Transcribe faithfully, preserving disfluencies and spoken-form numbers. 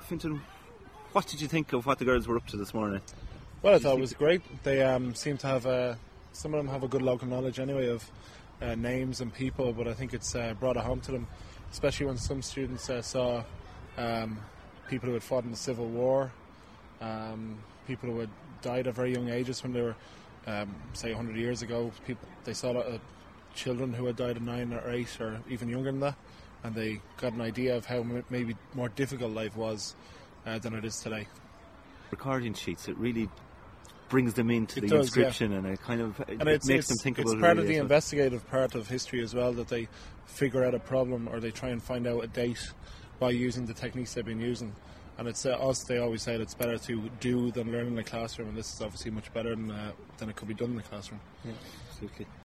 Fintan, what did you think of what the girls were up to this morning? Well, I thought it was great. They um, seem to have a, some of them have a good local knowledge anyway of uh, names and people, but I think it's uh, brought it home to them, especially when some students uh, saw um, people who had fought in the Civil War, um, people who had died at very young ages when they were, um, say, one hundred years ago. People, they saw a lot of children who had died at nine or eight or even younger than that, and they got an idea of how m- maybe more difficult life was uh, than it is today. Recording sheets, it really brings them into It the does, inscription, yeah. and it kind of it, and it it's, makes it's, them think it's about it. It's part really of the well. investigative part of history as well, that they figure out a problem or they try and find out a date by using the techniques they've been using. And it's uh, us, they always say it's better to do than learn in the classroom, and this is obviously much better than, uh, than it could be done in the classroom. Yeah, absolutely.